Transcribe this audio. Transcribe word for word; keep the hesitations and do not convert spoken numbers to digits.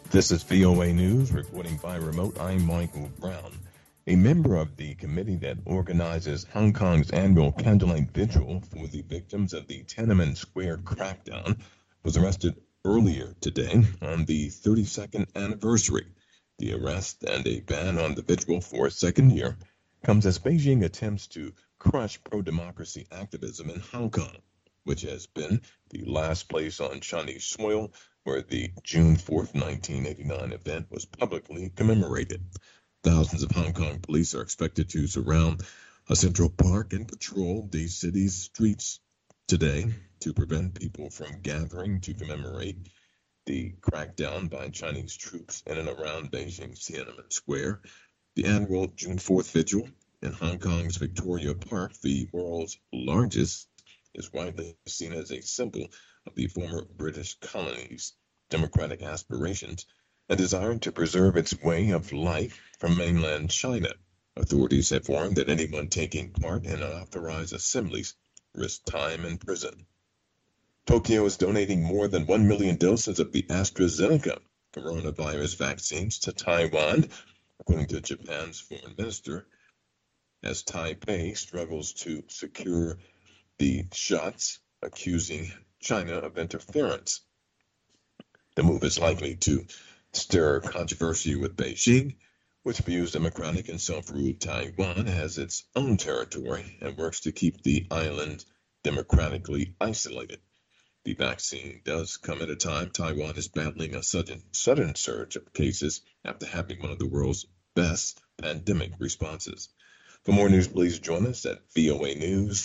This is V O A News, reporting by remote. I'm Michael Brown. A member of the committee that organizes Hong Kong's annual candlelight vigil for the victims of the Tiananmen Square crackdown was arrested earlier today on the thirty-second anniversary. The arrest and a ban on the vigil for a second year comes as Beijing attempts to crush pro-democracy activism in Hong Kong, which has been the last place on Chinese soil where the June fourth, nineteen eighty-nine event was publicly commemorated. Thousands of Hong Kong police are expected to surround a Central Park and patrol the city's streets today to prevent people from gathering to commemorate the crackdown by Chinese troops in and around Beijing's Tiananmen Square. The annual June fourth vigil in Hong Kong's Victoria Park, the world's largest, is widely seen as a symbol of the former British colony's democratic aspirations and desire to preserve its way of life from mainland China. Authorities have warned that anyone taking part in unauthorized assemblies risk time in prison. Tokyo is donating more than one million doses of the AstraZeneca coronavirus vaccines to Taiwan, according to Japan's foreign minister, as Taipei struggles to secure the shots, accusing China of interference. The move is likely to stir controversy with Beijing, which views democratic and self-ruled Taiwan as its own territory and works to keep the island democratically isolated. The vaccine does come at a time Taiwan is battling a sudden, sudden surge of cases after having one of the world's best pandemic responses. For more news, please join us at V O A News.